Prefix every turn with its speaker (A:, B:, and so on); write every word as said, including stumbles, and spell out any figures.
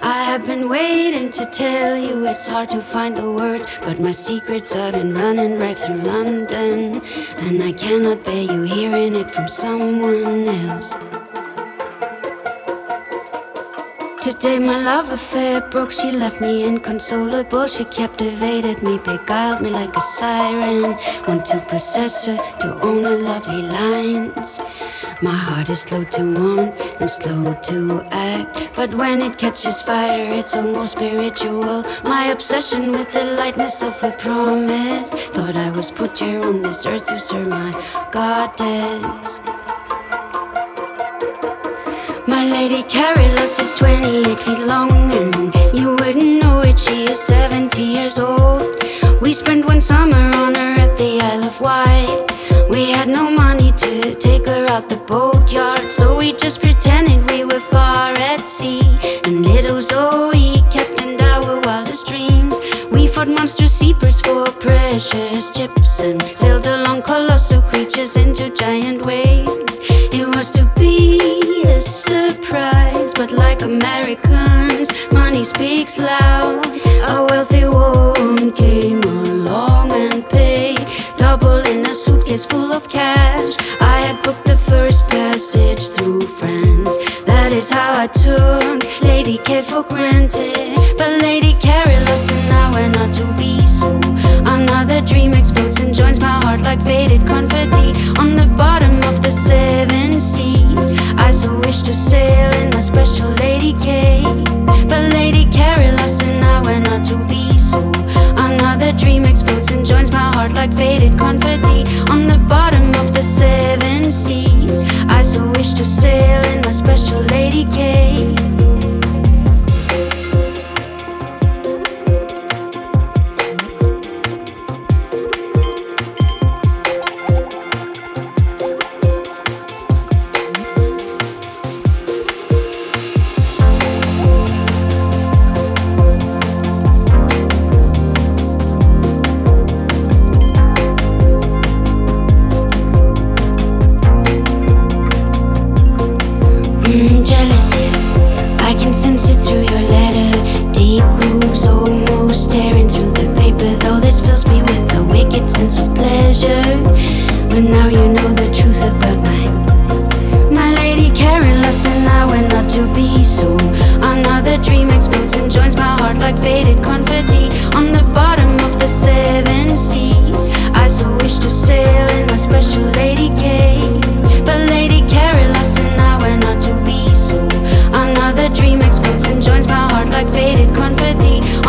A: I have been waiting to tell you, it's hard to find the words, but my secrets have been running right through London, and I cannot bear you hearing it from someone else. Today my love affair broke, she left me inconsolable. She captivated me, beguiled me like a siren. Want to possess her, to own her lovely lines. My heart is slow to want and slow to act, but when it catches fire it's almost spiritual. My obsession with the lightness of a promise. Thought I was put here on this earth to serve my goddess. My lady Carolus is twenty-eight feet long, and you wouldn't know it, she is seventy years old. We spent one summer on her at the Isle of Wight. We had no money to take her out the boatyard, so we just pretended we were far at sea. And little Zoe kept in our wildest dreams. We fought monster seabirds for precious chips, and sailed along colossal creatures into giant waves. It was to be a surprise, but like Americans, money speaks loud. A wealthy woman came along and paid double in a suitcase full of cash. I had booked the first passage through France. That is how I took Lady K for granted. But Lady Carolus and I were not to be, so another dream explodes and joins my heart like faded confetti on the bottom of the seven seas. I so wish to sail in my special Lady K, but Lady Carolus and I were not to be, so another dream explodes and joins my heart like faded confetti on the bottom of the seven seas. I so wish to sail in my special Lady K. Mm, jealous, yeah, I can sense it through your letter. Deep grooves almost tearing through the paper, though this fills me with a wicked sense of pleasure. But now you know the truth about my My Lady Carolus and I were not to be, so another dream explodes and joins my heart like faded confetti on the bottom of the seven seas. I so wish to sail in my special Lady K, but Lady Carolus and I were not to be, so another dream explodes and joins my heart like faded confetti